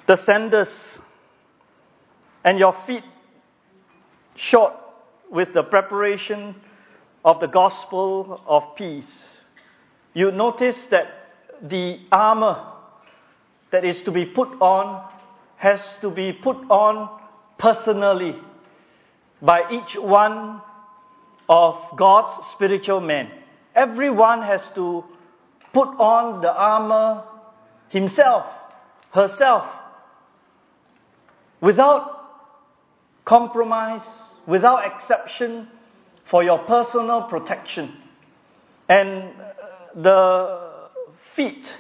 the sandals, and your feet shod with the preparation of the gospel of peace. You notice that the armor that is to be put on has to be put on personally by each one of God's spiritual men. Everyone has to put on the armor himself, herself, without compromise, without exception, for your personal protection. And the feet's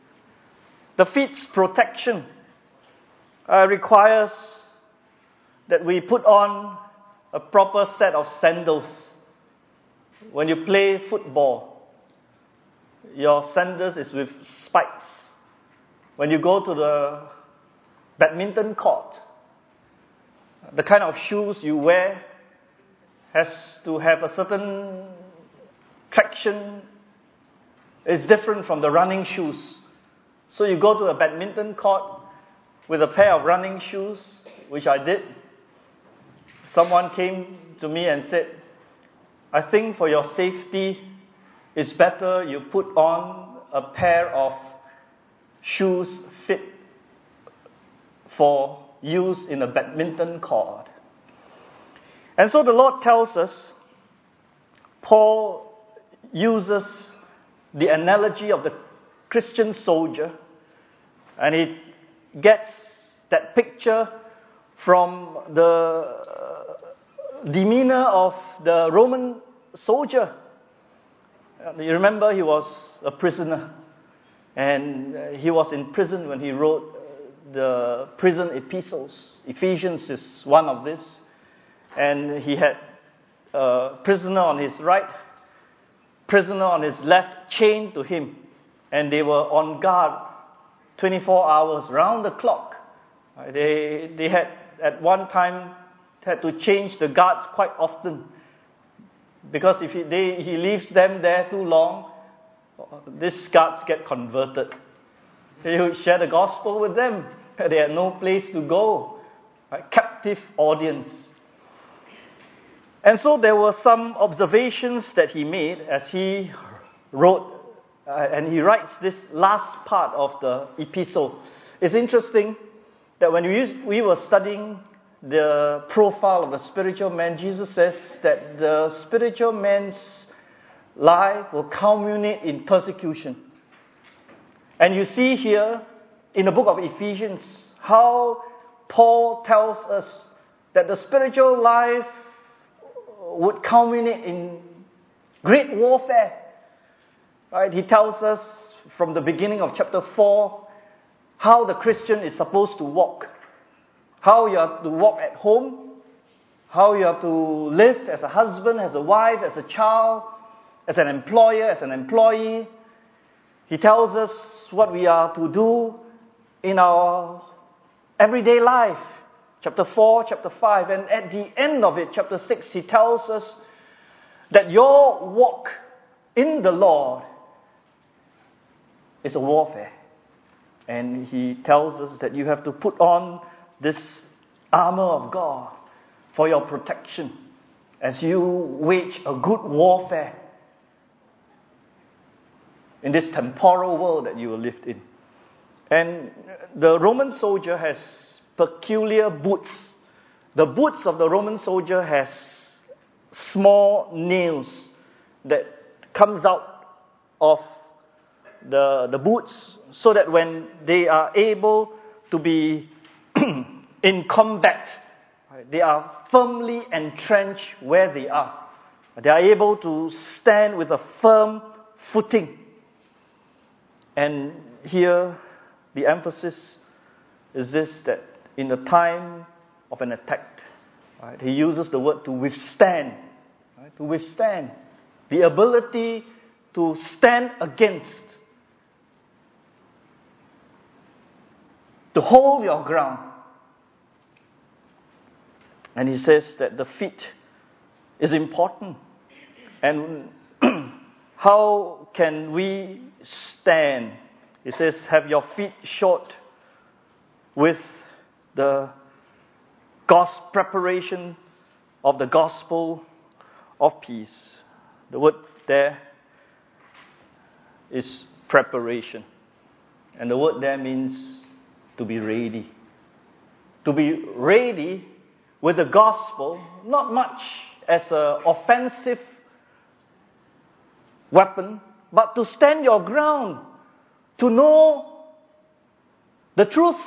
protection requires that we put on a proper set of sandals. When you play football, your sandals is with spikes. When you go to the badminton court, the kind of shoes you wear has to have a certain traction. It's different from the running shoes. So you go to a badminton court with a pair of running shoes, which I did. Someone came to me and said, I think for your safety, it's better you put on a pair of shoes fit for use in a badminton court. And so the Lord tells us, Paul uses the analogy of the Christian soldier, and he gets that picture from the demeanor of the Roman soldier. You remember he was a prisoner, and he was in prison when he wrote the prison epistles. Ephesians is one of this. And he had a prisoner on his right, prisoner on his left, chained to him. And they were on guard 24 hours, round the clock. They had, at one time, had to change the guards quite often. Because if he leaves them there too long, these guards get converted. He would share the gospel with them. They had no place to go. Captive audience. And so there were some observations that he made as he wrote, and he writes this last part of the epistle. It's interesting that when we were studying the profile of the spiritual man, Jesus says that the spiritual man's life will culminate in persecution. And you see here in the book of Ephesians how Paul tells us that the spiritual life would culminate in great warfare. Right? He tells us from the beginning of chapter 4 how the Christian is supposed to walk. How you have to walk at home, how you have to live as a husband, as a wife, as a child, as an employer, as an employee. He tells us what we are to do in our everyday life. Chapter 4, chapter 5, and at the end of it, chapter 6, he tells us that your walk in the Lord is a warfare. And he tells us that you have to put on this armor of God for your protection as you wage a good warfare in this temporal world that you will live in. And the Roman soldier has peculiar boots. The boots of the Roman soldier has small nails that comes out of the boots, so that when they are able to be in combat, they are firmly entrenched where they are. They are able to stand with a firm footing. And here the emphasis is this, that in the time of an attack, right, he uses the word to withstand. Right, to withstand. The ability to stand against. To hold your ground. And he says that the feet is important. And how can we stand? He says, have your feet shod with the preparation of the gospel of peace. The word there is preparation. And the word there means to be ready. To be ready with the gospel, not much as an offensive weapon, but to stand your ground, to know the truth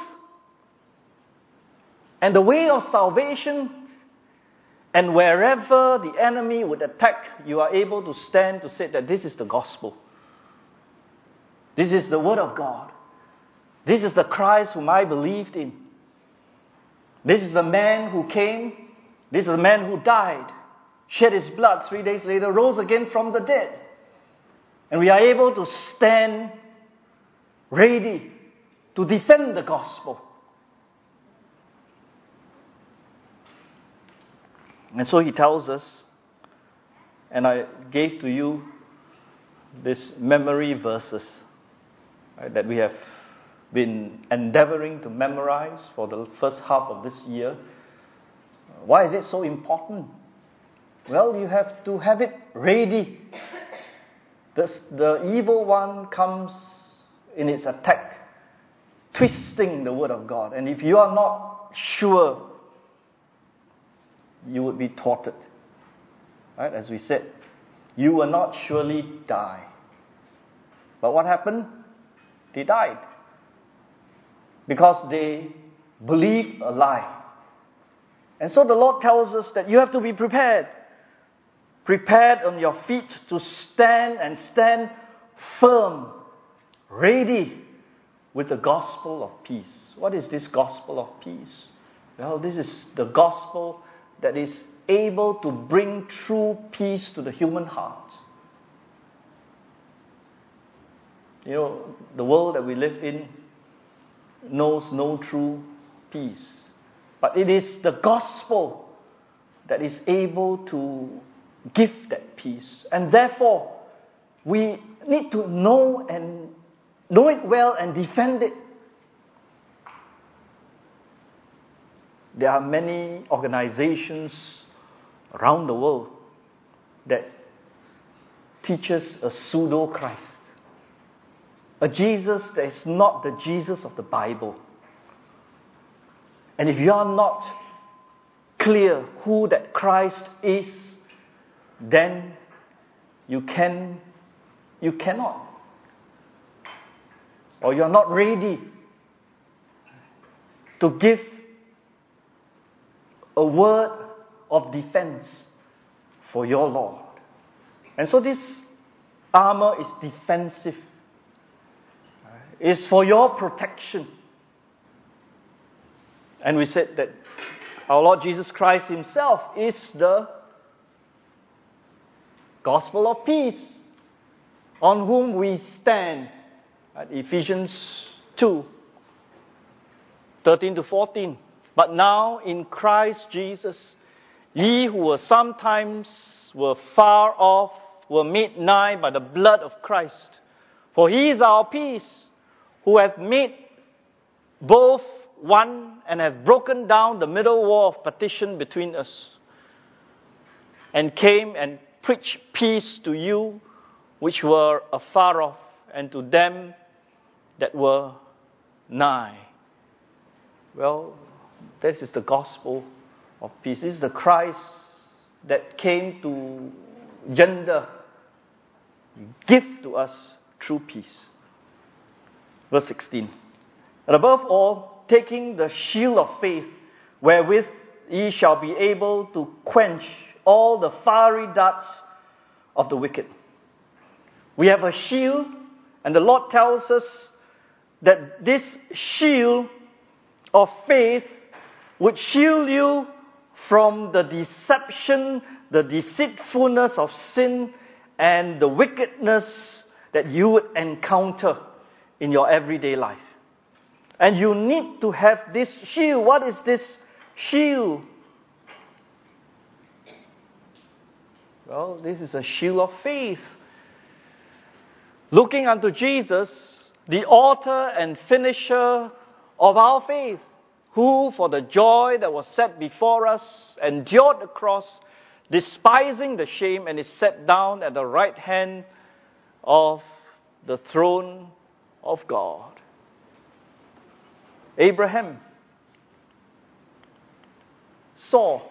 and the way of salvation. And wherever the enemy would attack, you are able to stand to say that this is the gospel. This is the word of God. This is the Christ whom I believed in. This is the man who came. This is the man who died, shed his blood, 3 days later, rose again from the dead. And we are able to stand ready to defend the gospel. And so he tells us, and I gave to you these memory verses, right, that we have been endeavoring to memorize for the first half of this year. Why is it so important? Well, you have to have it ready. The evil one comes in its attack, twisting the word of God. And if you are not sure, you would be thwarted. Right? As we said, you will not surely die. But what happened? They died. Because they believed a lie. And so the Lord tells us that you have to be prepared. Prepared on your feet to stand and stand firm, ready with the gospel of peace. What is this gospel of peace? Well, this is the gospel that is able to bring true peace to the human heart. You know, the world that we live in knows no true peace. But it is the gospel that is able to give that peace. And therefore, we need to know it well and defend it. There are many organizations around the world that teaches a pseudo-Christ. A Jesus that is not the Jesus of the Bible. And if you are not clear who that Christ is, then you cannot. Or you are not ready to give a word of defense for your Lord. And so this armor is defensive. It's for your protection. And we said that our Lord Jesus Christ Himself is the gospel of peace, on whom we stand. At Ephesians 2, 13 to 14. But now in Christ Jesus, ye who were sometimes were far off, were made nigh by the blood of Christ. For He is our peace, who hath made both one, and hath broken down the middle wall of partition between us, and came and preached peace to you which were afar off, and to them that were nigh. Well, this is the gospel of peace. This is the Christ that came to gender, give to us true peace. Verse 16. And above all, taking the shield of faith, wherewith ye shall be able to quench all the fiery darts of the wicked. We have a shield, and the Lord tells us that this shield of faith would shield you from the deception, the deceitfulness of sin, and the wickedness that you would encounter in your everyday life. And you need to have this shield. What is this shield? Well, this is a shield of faith. Looking unto Jesus, the author and finisher of our faith, who for the joy that was set before us endured the cross, despising the shame, and is set down at the right hand of the throne of God. Abraham saw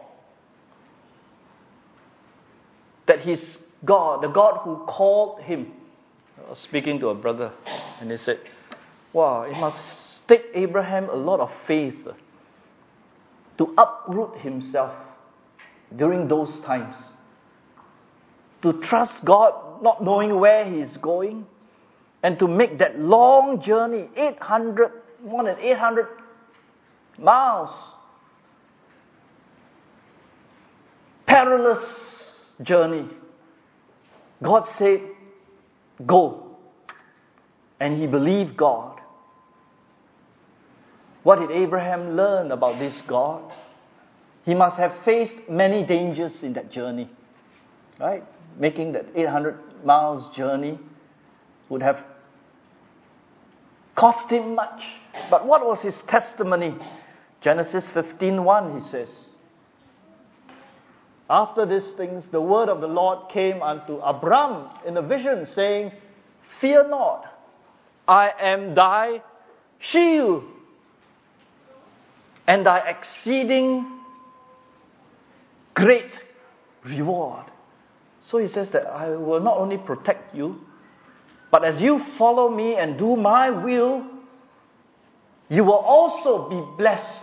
that his God, the God who called him, I was speaking to a brother, and he said, wow, it must take Abraham a lot of faith to uproot himself during those times. To trust God, not knowing where he is going, and to make that long journey, more than 800 miles, perilous journey. God said, go. And he believed God. What did Abraham learn about this God? He must have faced many dangers in that journey. Right? Making that 800 miles journey would have cost him much. But what was his testimony? Genesis 15:1, he says, after these things, the word of the Lord came unto Abram in a vision, saying, fear not, I am thy shield, and thy exceeding great reward. So he says that I will not only protect you, but as you follow me and do my will, you will also be blessed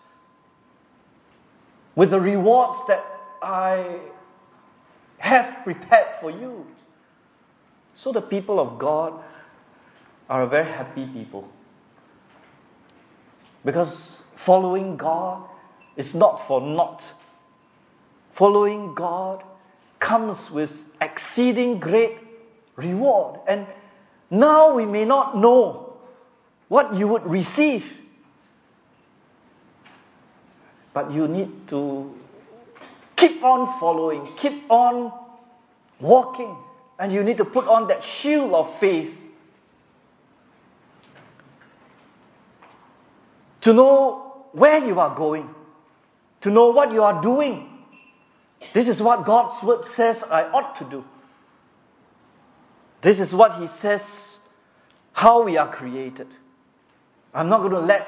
with the rewards that I have prepared for you. So the people of God are a very happy people. Because following God is not for naught. Following God comes with exceeding great reward. And now we may not know what you would receive, but you need to keep on following, keep on walking, and you need to put on that shield of faith to know where you are going, to know what you are doing. This is what God's word says I ought to do. This is what He says how we are created. I'm not going to let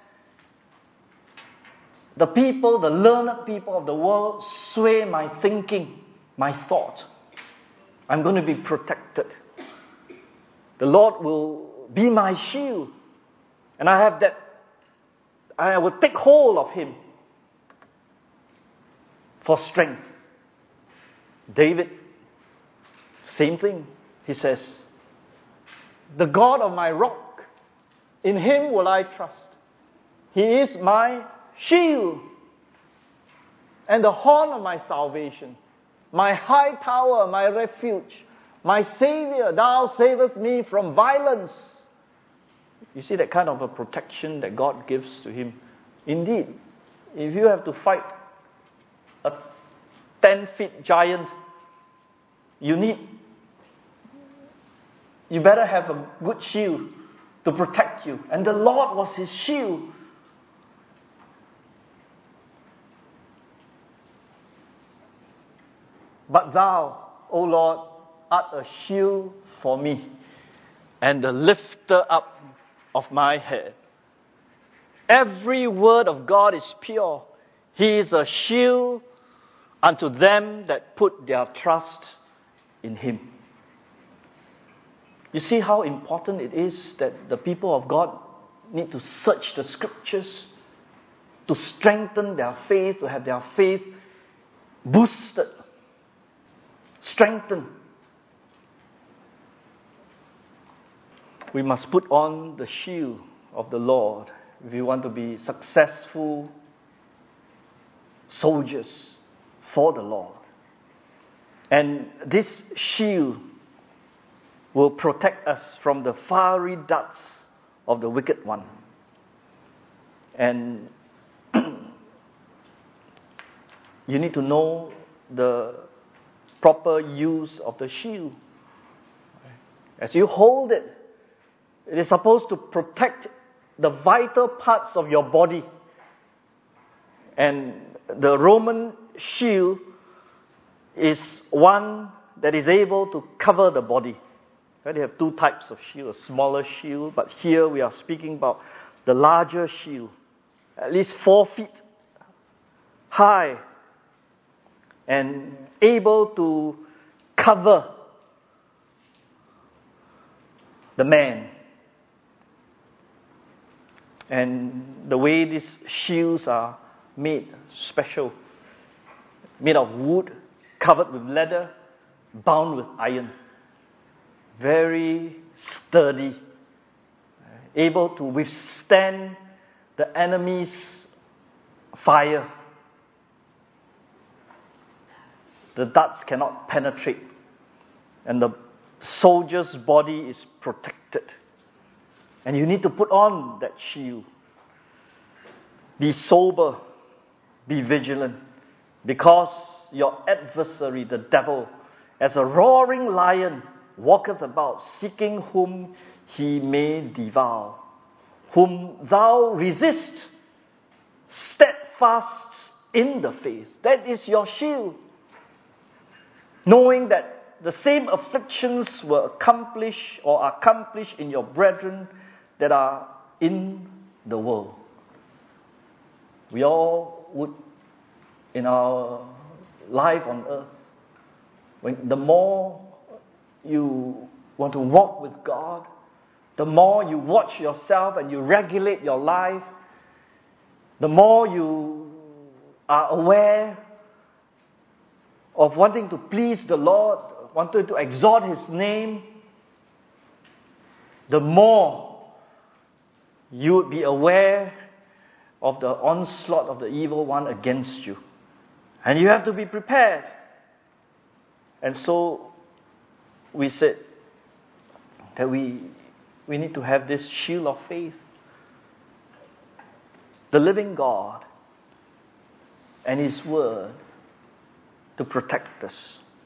the people, the learned people of the world, sway my thinking, my thought. I'm going to be protected. The Lord will be my shield. And I will take hold of Him for strength. David, same thing. He says, the God of my rock, in Him will I trust. He is my shield and the horn of my salvation, my high tower, my refuge, my Savior, thou savest me from violence. You see that kind of a protection that God gives to him. Indeed, if you have to fight a 10-foot giant, you better have a good shield to protect you. And the Lord was his shield. But thou, O Lord, art a shield for me, and the lifter up of my head. Every word of God is pure. He is a shield unto them that put their trust in Him. You see how important it is that the people of God need to search the Scriptures to strengthen their faith, to have their faith boosted, strengthened. We must put on the shield of the Lord if we want to be successful soldiers for the Lord. And this shield will protect us from the fiery darts of the wicked one. And you need to know the proper use of the shield. As you hold it, it is supposed to protect the vital parts of your body. And the Roman shield is one that is able to cover the body. They have two types of shield, a smaller shield, but here we are speaking about the larger shield, at least 4 feet high, and able to cover the man. And the way these shields are made, special, made of wood, covered with leather, bound with iron. Very sturdy, able to withstand the enemy's fire. The darts cannot penetrate, and the soldier's body is protected. And you need to put on that shield. Be sober, be vigilant, because your adversary, the devil, as a roaring lion, walketh about, seeking whom he may devour, whom thou resist, steadfast in the faith. That is your shield. Knowing that the same afflictions were accomplished or are accomplished in your brethren that are in the world. We all would, in our life on earth, the more you want to walk with God, the more you watch yourself and you regulate your life, the more you are aware of wanting to please the Lord, wanting to exalt His name, the more you would be aware of the onslaught of the evil one against you. And you have to be prepared. And so we said that we need to have this shield of faith. The living God and His Word to protect us.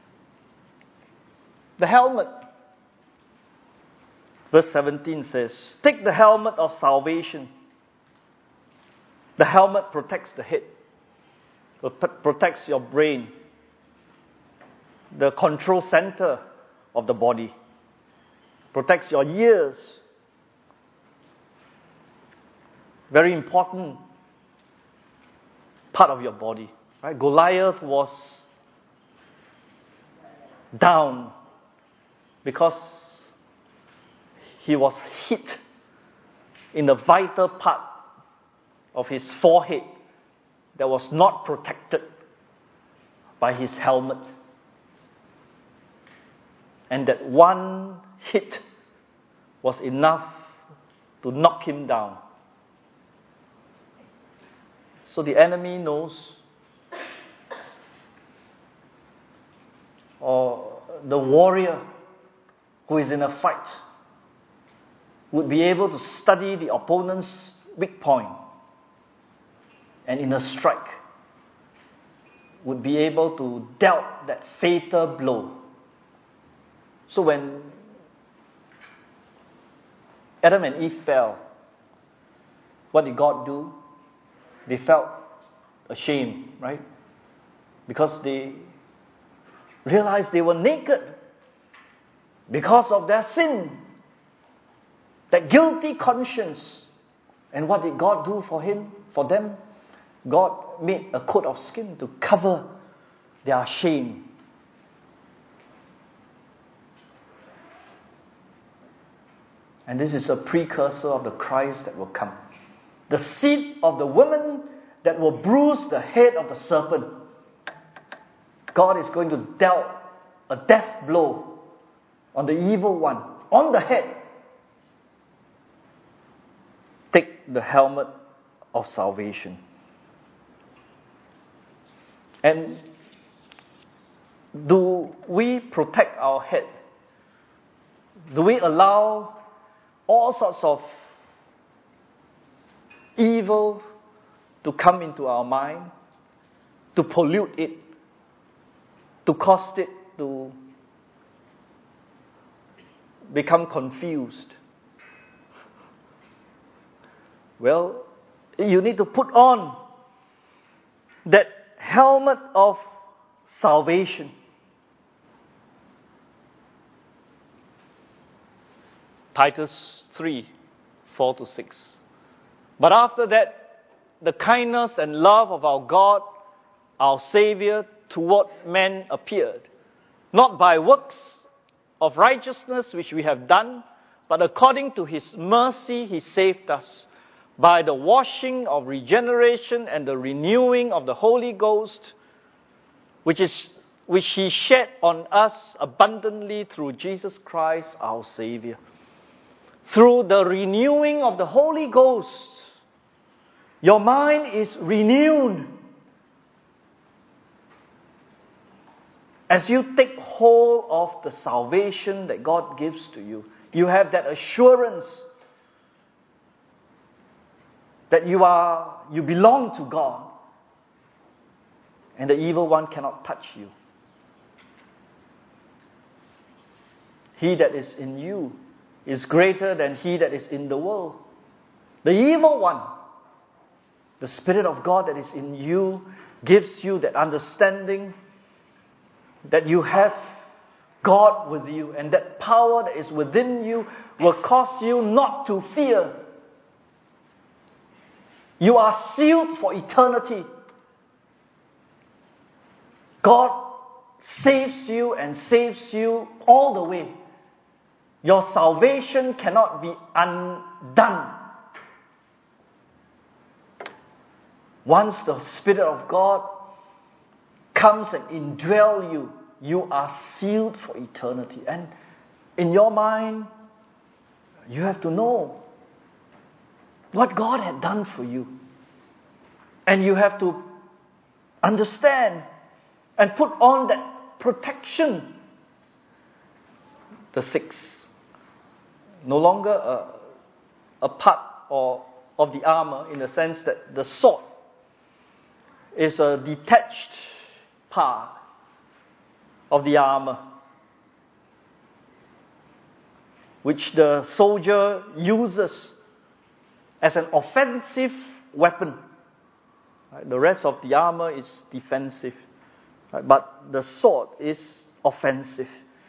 The helmet. Verse 17 says, take the helmet of salvation. The helmet protects the head. It protects your brain, the control center of the body. Protects your ears. Very important part of your body. Right? Goliath was down because he was hit in the vital part of his forehead that was not protected by his helmet. And that one hit was enough to knock him down. So the enemy knows, or the warrior who is in a fight would be able to study the opponent's weak point, and in a strike would be able to dealt that fatal blow. So when Adam and Eve fell, what did God do? They felt ashamed, right? Because they realized they were naked because of their sin. That guilty conscience. And what did God do for them? God made a coat of skin to cover their shame. And this is a precursor of the Christ that will come. The seed of the woman that will bruise the head of the serpent. God is going to dealt a death blow on the evil one, on the head. Take the helmet of salvation. And do we protect our head? Do we allow all sorts of evil to come into our mind, to pollute it, to cause it to become confused? Well, you need to put on that helmet of salvation. Titus 3, 4-6. But after that, the kindness and love of our God, our Savior, toward men appeared, not by works of righteousness which we have done, but according to His mercy He saved us, by the washing of regeneration and the renewing of the Holy Ghost, which He shed on us abundantly through Jesus Christ our Savior. Through the renewing of the Holy Ghost, your mind is renewed. As you take hold of the salvation that God gives to you, you have that assurance that you belong to God, and the evil one cannot touch you. He that is in you is greater than he that is in the world. The evil one, the Spirit of God that is in you, gives you that understanding that you have God with you, and that power that is within you will cause you not to fear. You are sealed for eternity. God saves you and saves you all the way. Your salvation cannot be undone. Once the Spirit of God comes and indwells you, you are sealed for eternity. And in your mind, you have to know what God had done for you. And you have to understand and put on that protection. The sixth, no longer a part of the armor, in the sense that the sword is a detached part of the armor, which the soldier uses as an offensive weapon. Right? The rest of the armor is defensive, right? But the sword is offensive.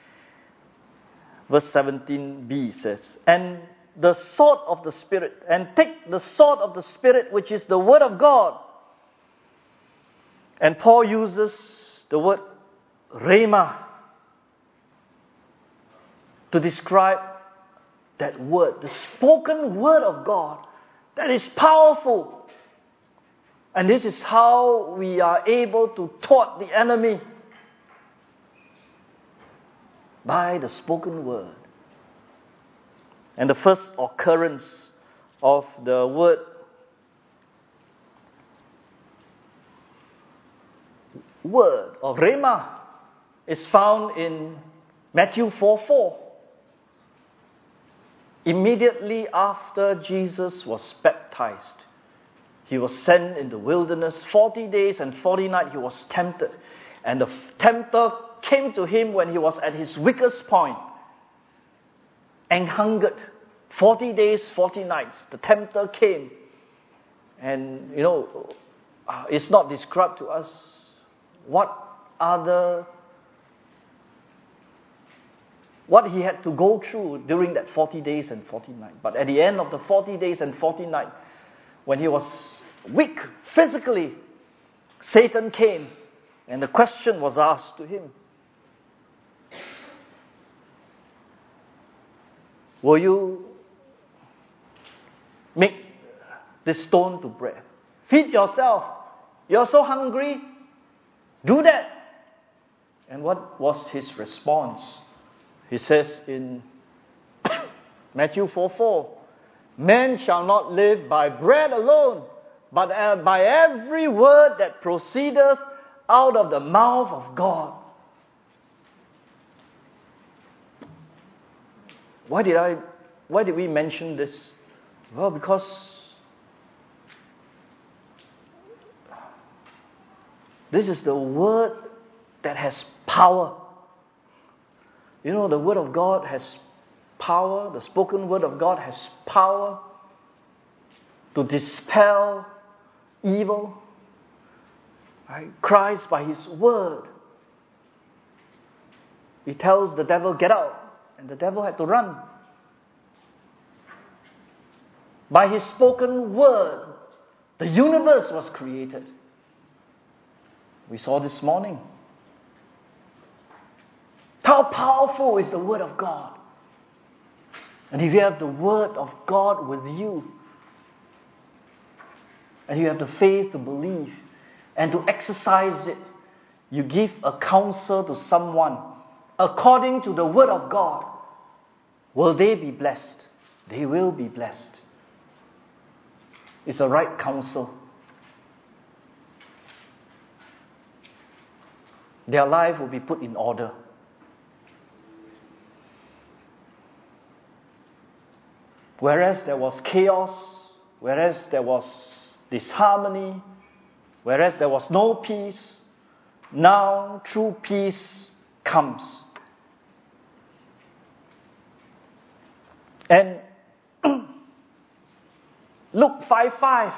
Verse 17b says, and the sword of the Spirit, and take the sword of the Spirit, which is the Word of God. And Paul uses the word rhema to describe that word, the spoken word of God that is powerful. And this is how we are able to thwart the enemy, by the spoken word. And the first occurrence of the word of rhema is found in Matthew 4:4. Immediately after Jesus was baptized, He was sent in the wilderness 40 days and 40 nights. He was tempted. And the tempter came to Him when He was at His weakest point and hungered. 40 days, 40 nights. The tempter came. And, it's not described to us what He had to go through during that 40 days and 40 nights. But at the end of the 40 days and 40 nights, when He was weak physically, Satan came and the question was asked to Him. Will you make this stone to bread? Feed yourself. You're so hungry. Do that. And what was His response? He says in Matthew 4:4, man shall not live by bread alone, but by every word that proceedeth out of the mouth of God. Why did we mention this? Well, because this is the word that has power. The word of God has power. The spoken word of God has power. to dispel evil. Right? Christ, by His word, He tells the devil, get out. And the devil had to run. By His spoken word, the universe was created. We saw this morning. How powerful is the Word of God? And if you have the Word of God with you, and you have the faith to believe and to exercise it, you give a counsel to someone according to the Word of God, will they be blessed? They will be blessed. It's a right counsel. Their life will be put in order. Whereas there was chaos, whereas there was disharmony, whereas there was no peace, now true peace comes. And Luke 5:5,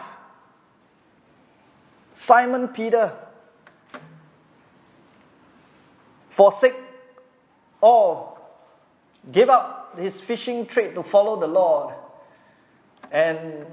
Simon Peter forsake all, gave up his fishing trade to follow the Lord. And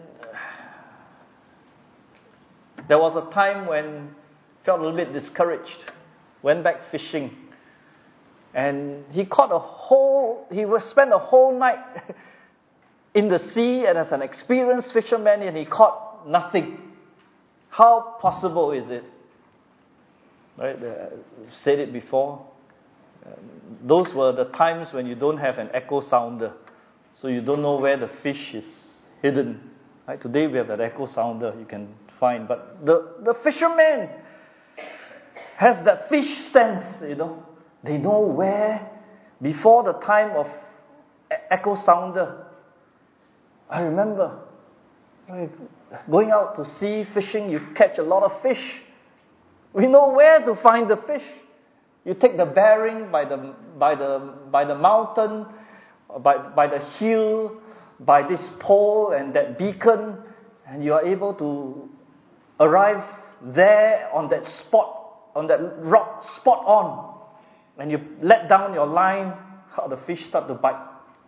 there was a time when he felt a little bit discouraged, went back fishing. And he spent a whole night in the sea, and as an experienced fisherman, and he caught nothing. How possible is it? Right? I've said it before. Those were the times when you don't have an echo sounder, so you don't know where the fish is hidden. Right? Today we have an echo sounder you can find, but the fisherman has that fish sense. They know where before the time of echo sounder. I remember going out to sea fishing. You catch a lot of fish. We know where to find the fish. You take the bearing by the mountain, by the hill, by this pole and that beacon, and you are able to arrive there on that spot, on that rock, spot on. And you let down your line, how the fish start to bite.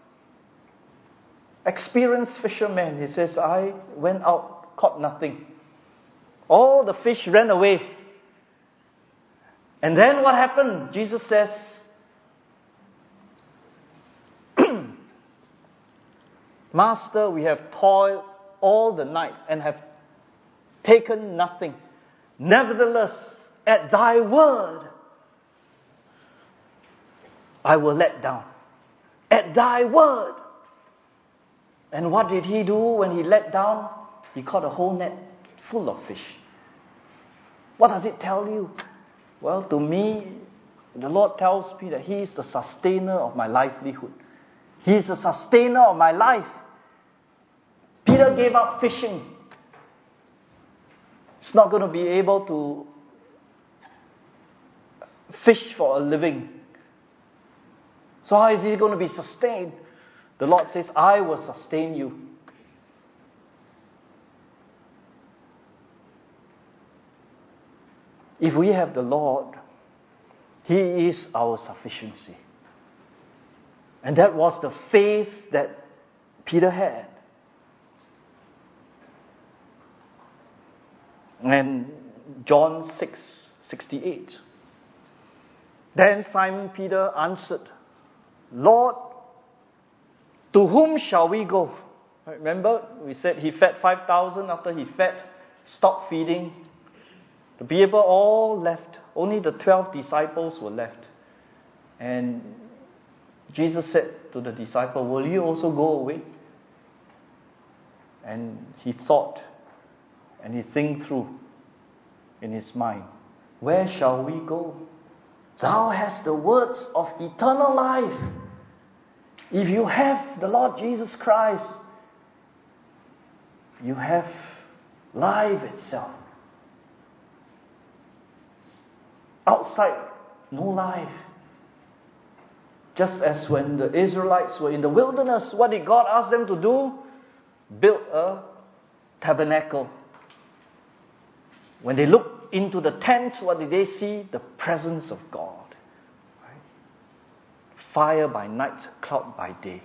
Experienced fisherman, he says, I went out, caught nothing. All the fish ran away. And then what happened? Jesus says, Master, we have toiled all the night and have taken nothing. Nevertheless, at thy word, I will let down. At thy word. And what did he do when he let down? He caught a whole net full of fish. What does it tell you? Well, to me, the Lord tells me that He is the sustainer of my livelihood. He is the sustainer of my life. Peter gave up fishing. He's not going to be able to fish for a living. So how is he going to be sustained? The Lord says, I will sustain you. If we have the Lord, He is our sufficiency. And that was the faith that Peter had. And John 6:68. Then Simon Peter answered, Lord, to whom shall we go? Remember, we said he fed 5,000. After he stopped feeding, the people all left. Only the 12 disciples were left. And Jesus said to the disciple, will you also go away? And he thought, and he think through in his mind, where shall we go? Thou hast the words of eternal life. If you have the Lord Jesus Christ, you have life itself. Outside, no life. Just as when the Israelites were in the wilderness, what did God ask them to do? Build a tabernacle, when they looked into the tent, what did they see? The presence of God. Right? Fire by night, cloud by day.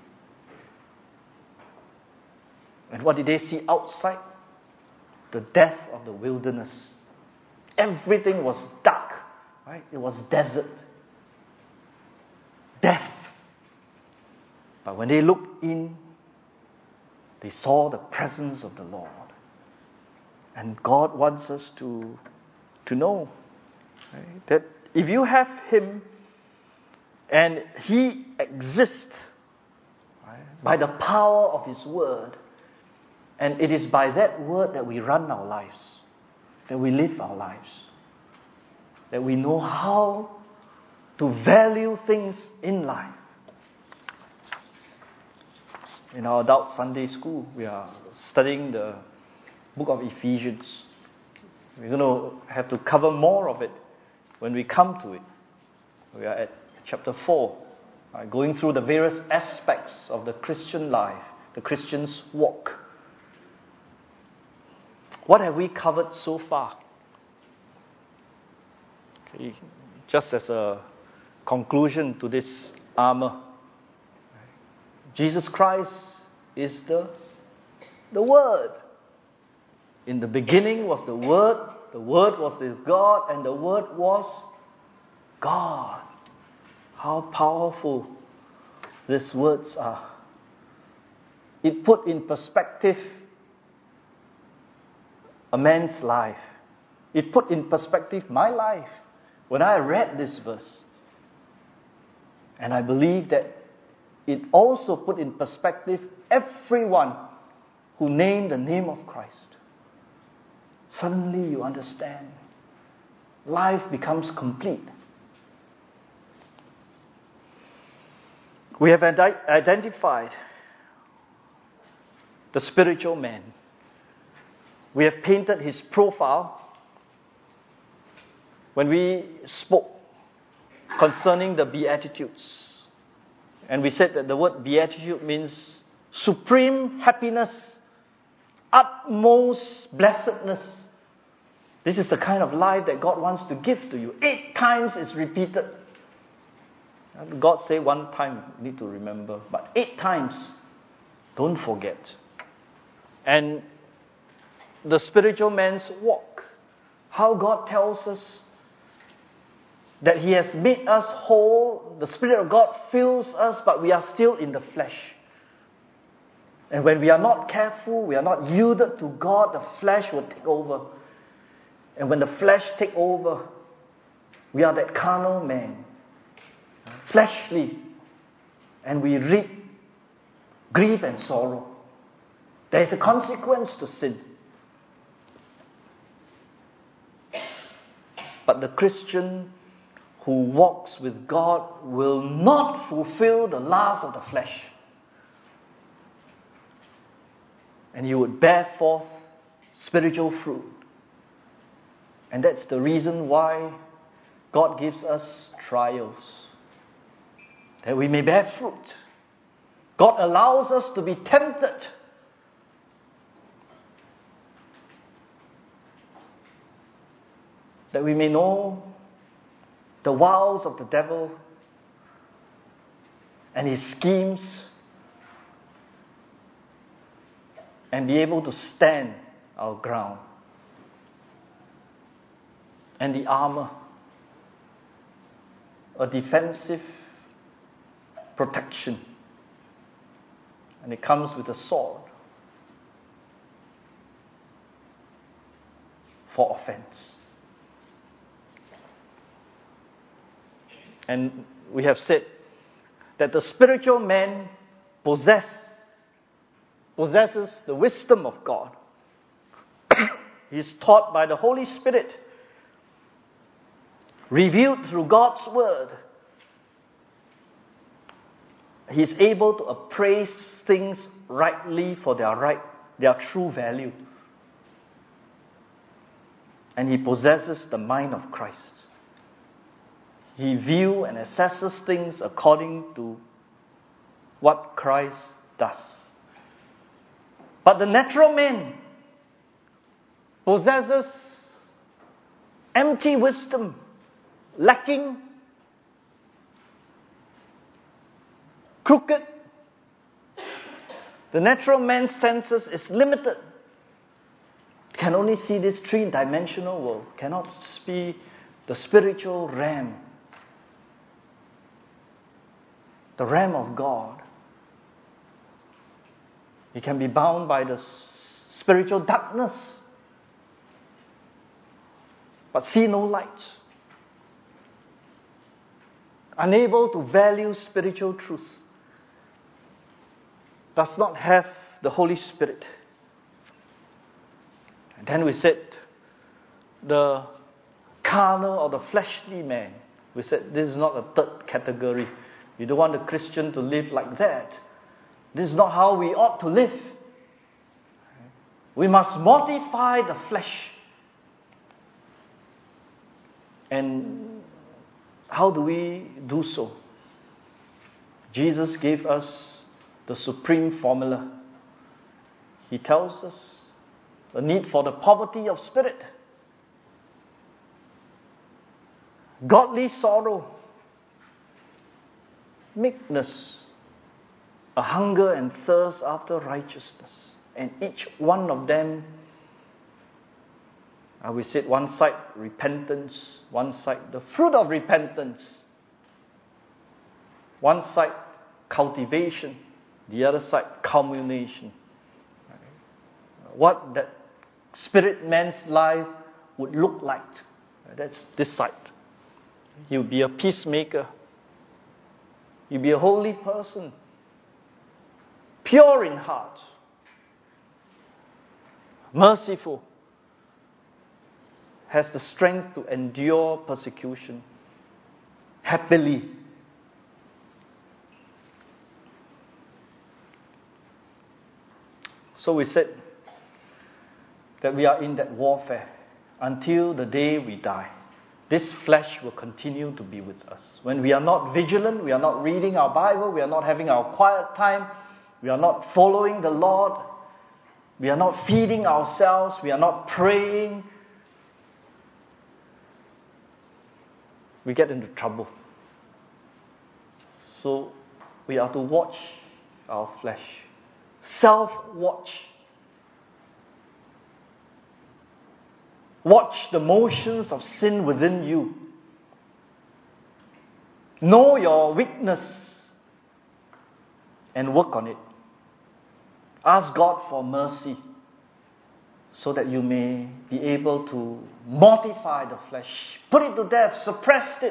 And what did they see outside? The death of the wilderness. Everything was dark. Right? It was desert. Death. But when they looked in, they saw the presence of the Lord. And God wants us to know, right, that if you have Him and He exists, right, by the power of His Word, and it is by that Word that we run our lives, that we live our lives, that we know how to value things in life. In our adult Sunday school, we are studying the book of Ephesians. We're going to have to cover more of it when we come to it. We are at chapter 4, going through the various aspects of the Christian life, the Christian's walk. What have we covered so far? Okay, just as a conclusion to this armor, Jesus Christ is the Word. In the beginning was the Word was with God, and the Word was God. How powerful these words are. It put in perspective a man's life. It put in perspective my life when I read this verse. And I believe that it also put in perspective everyone who named the name of Christ. Suddenly you understand. Life becomes complete. We have identified the spiritual man. We have painted his profile when we spoke concerning the Beatitudes. And we said that the word Beatitude means supreme happiness, utmost blessedness. This is the kind of life that God wants to give to you. 8 times is repeated. God say 1 time, you need to remember. But 8 times, don't forget. And the spiritual man's walk. How God tells us that He has made us whole. The Spirit of God fills us, but we are still in the flesh. And when we are not careful, we are not yielded to God, the flesh will take over. And when the flesh takes over, we are that carnal man, fleshly, and we reap grief and sorrow. There is a consequence to sin. But the Christian who walks with God will not fulfill the lust of the flesh. And he would bear forth spiritual fruit. And that's the reason why God gives us trials, that we may bear fruit. God allows us to be tempted, that we may know the wiles of the devil and his schemes, and be able to stand our ground. And the armor, a defensive protection. And it comes with a sword for offense. And we have said that the spiritual man possesses the wisdom of God. He is taught by the Holy Spirit, revealed through God's Word. He is able to appraise things rightly for their true value. And he possesses the mind of Christ. He views and assesses things according to what Christ does. But the natural man possesses empty wisdom, lacking, crooked. The natural man's senses is limited. Can only see this three-dimensional world, cannot see the spiritual realm, the realm of God. He can be bound by the spiritual darkness, but see no light. Unable to value spiritual truth. Does not have the Holy Spirit. And then we said, the carnal or the fleshly man. We said this is not a third category. You don't want a Christian to live like that. This is not how we ought to live. We must mortify the flesh. And how do we do so? Jesus gave us the supreme formula. He tells us the need for the poverty of spirit, godly sorrow, meekness, a hunger and thirst after righteousness. And each one of them, we said one side repentance, one side the fruit of repentance, one side cultivation, the other side culmination. What that spirit man's life would look like. That's this side. He'll be a peacemaker. He'll be a holy person. Pure in heart. Merciful. Has the strength to endure persecution. Happily. So we said that we are in that warfare until the day we die. This flesh will continue to be with us. When we are not vigilant, we are not reading our Bible, we are not having our quiet time, we are not following the Lord, we are not feeding ourselves, we are not praying, we get into trouble. So we are to watch our flesh. Self-watch. Watch the motions of sin within you. Know your weakness and work on it. Ask God for mercy so that you may be able to mortify the flesh, put it to death, suppress it.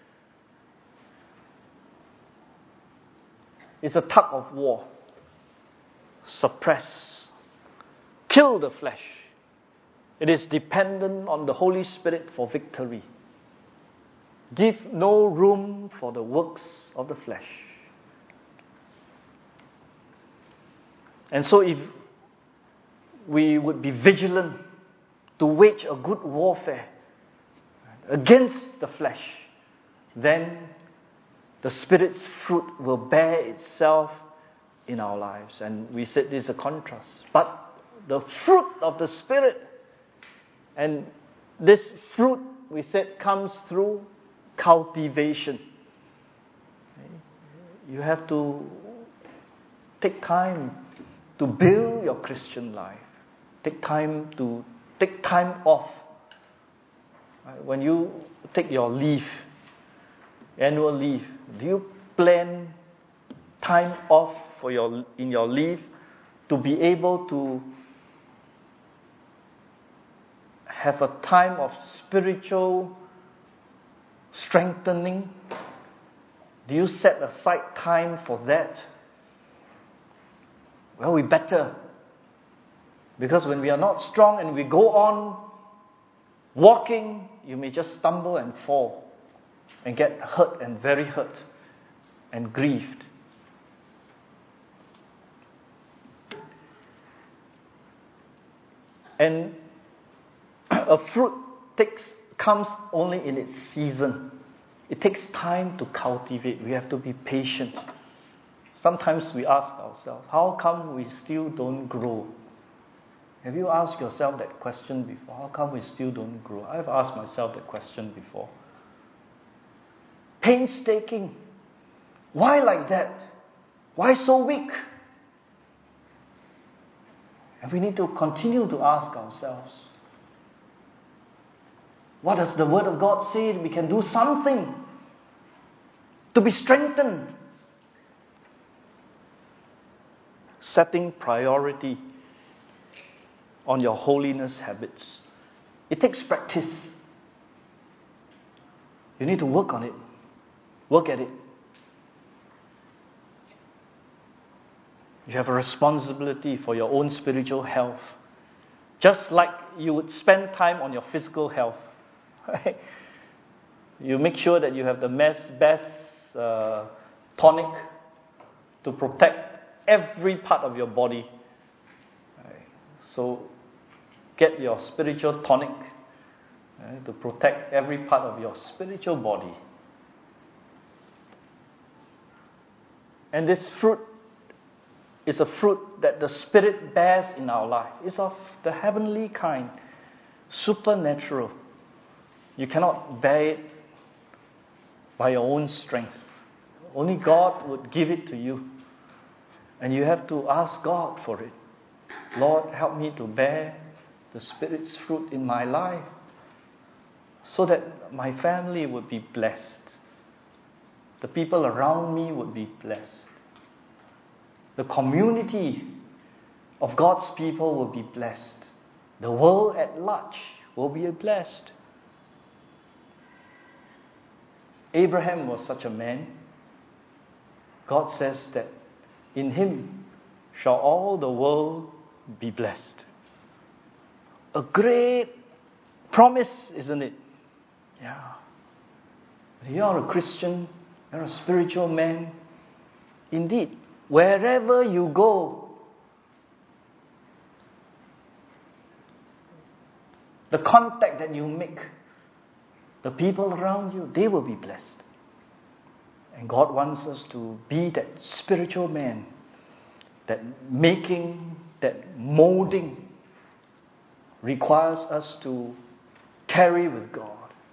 It's a tug of war. Suppress, kill the flesh. It is dependent on the Holy Spirit for victory. Give no room for the works of the flesh. And so if we would be vigilant to wage a good warfare against the flesh, then the Spirit's fruit will bear itself in our lives. And we said this is a contrast. But the fruit of the Spirit, and this fruit, we said, comes through cultivation. You have to take time to build your Christian life. Take time off. When you take your leave, annual leave, do you plan time off in your leave to be able to have a time of spiritual strengthening? Do you set aside time for that? Well, we better. Because when we are not strong and we go on walking, you may just stumble and fall and get hurt and very hurt and grieved. And a fruit comes only in its season. It takes time to cultivate. We have to be patient. Sometimes we ask ourselves, how come we still don't grow? Have you asked yourself that question before? How come we still don't grow? I've asked myself that question before. Painstaking. Why like that? Why so weak? And we need to continue to ask ourselves, what does the Word of God say? We can do something to be strengthened. Setting priority on your holiness habits. It takes practice. You need to work on it. Work at it. You have a responsibility for your own spiritual health. Just like you would spend time on your physical health. Right? You make sure that you have the best tonic to protect every part of your body. Right? So get your spiritual tonic to protect every part of your spiritual body. And this fruit is a fruit that the Spirit bears in our life. It's of the heavenly kind, supernatural. You cannot bear it by your own strength. Only God would give it to you. And you have to ask God for it. Lord, help me to bear the Spirit's fruit in my life so that my family would be blessed. The people around me would be blessed. The community of God's people will be blessed. The world at large will be blessed. Abraham was such a man. God says that in him shall all the world be blessed. A great promise, isn't it? Yeah. You are a Christian, you're a spiritual man. Indeed, wherever you go, the contact that you make, the people around you, they will be blessed. And God wants us to be that spiritual man, that making, that molding requires us to carry with God.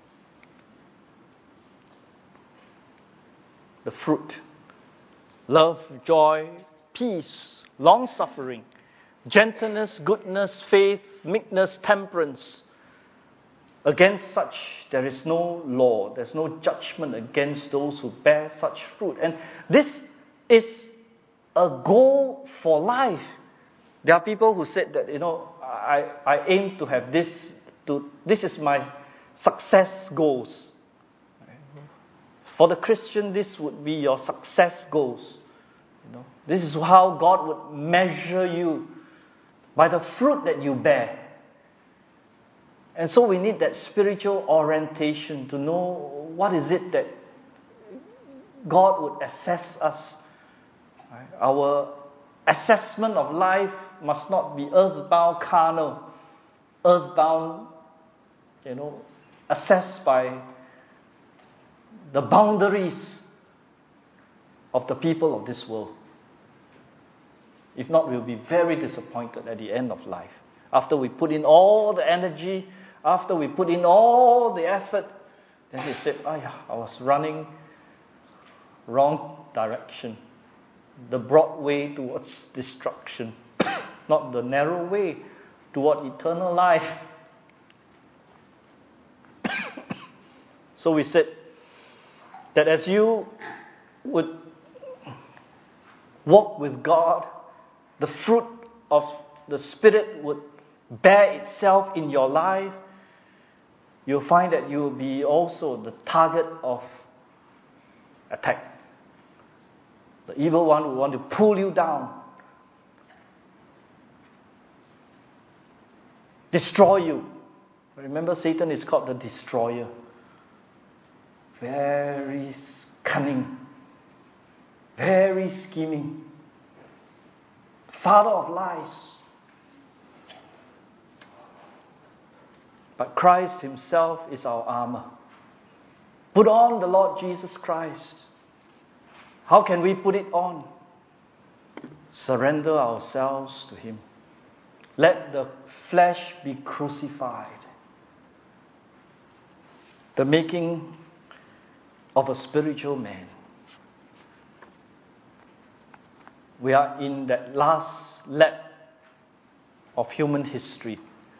The fruit: love, joy, peace, long-suffering, gentleness, goodness, faith, meekness, temperance. Against such there is no law. There's no judgment against those who bear such fruit. And this is a goal for life. There are people who said that, I aim to have this. This is my success goals. For the Christian, this would be your success goals. This is how God would measure you, by the fruit that you bear. And so we need that spiritual orientation to know what is it that God would assess us. Right? Our assessment of life must not be earthbound, carnal, earthbound, assessed by the boundaries of the people of this world. If not, we'll be very disappointed at the end of life. After we put in all the energy, after we put in all the effort, then we said, I was running wrong direction. The broad way towards destruction, not the narrow way toward eternal life. So we said that as you would walk with God, the fruit of the Spirit would bear itself in your life. You'll find that you will be also the target of attack. The evil one will want to pull you down, destroy you. Remember, Satan is called the destroyer. Very cunning, very scheming, father of lies. But Christ Himself is our armor. Put on the Lord Jesus Christ. How can we put it on? Surrender ourselves to Him. Let the flesh be crucified. The making of a spiritual man. We are in that last lap of human history.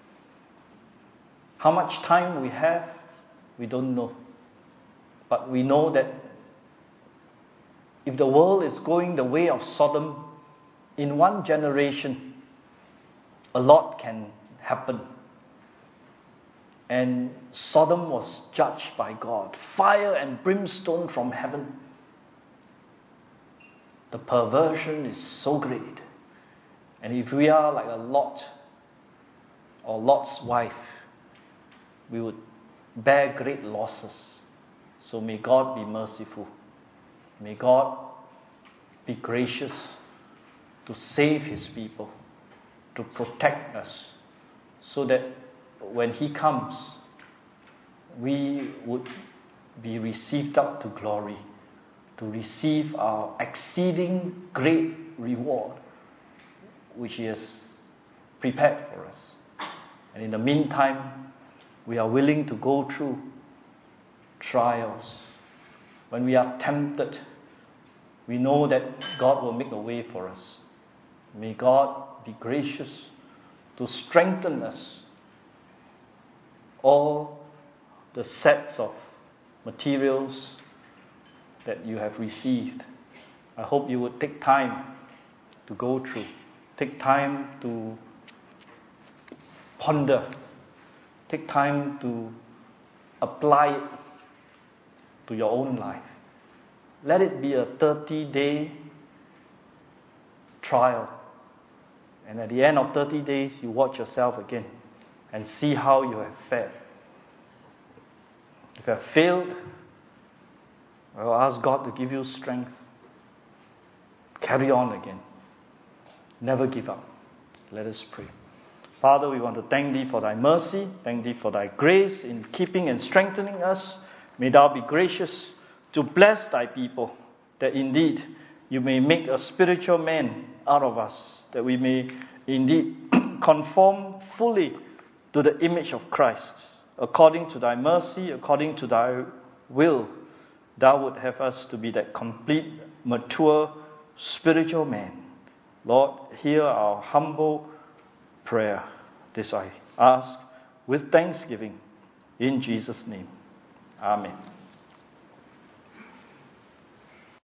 How much time we have, we don't know. But we know that if the world is going the way of Sodom, in one generation, a lot can happen. And Sodom was judged by God. Fire and brimstone from heaven. The perversion is so great. And if we are like a Lot or Lot's wife, we would bear great losses. So may God be merciful. May God be gracious to save His people, to protect us, so that when He comes, we would be received up to glory, to receive our exceeding great reward, which He has prepared for us. And in the meantime, we are willing to go through trials. When we are tempted, we know that God will make a way for us. May God be gracious to strengthen us. All the sets of materials that you have received, I hope you would take time to go through. Take time to ponder. Take time to apply it to your own life. Let it be a 30-day trial. And at the end of 30 days, you watch yourself again and see how you have fared. If you have failed, I will ask God to give you strength. Carry on again. Never give up. Let us pray. Father, we want to thank Thee for Thy mercy. Thank Thee for Thy grace in keeping and strengthening us. May Thou be gracious to bless Thy people, that indeed You may make a spiritual man out of us, that we may indeed conform fully to the image of Christ. According to Thy mercy, according to Thy will, Thou would have us to be that complete, mature, spiritual man. Lord, hear our humble prayer. This I ask with thanksgiving in Jesus' name. Amen.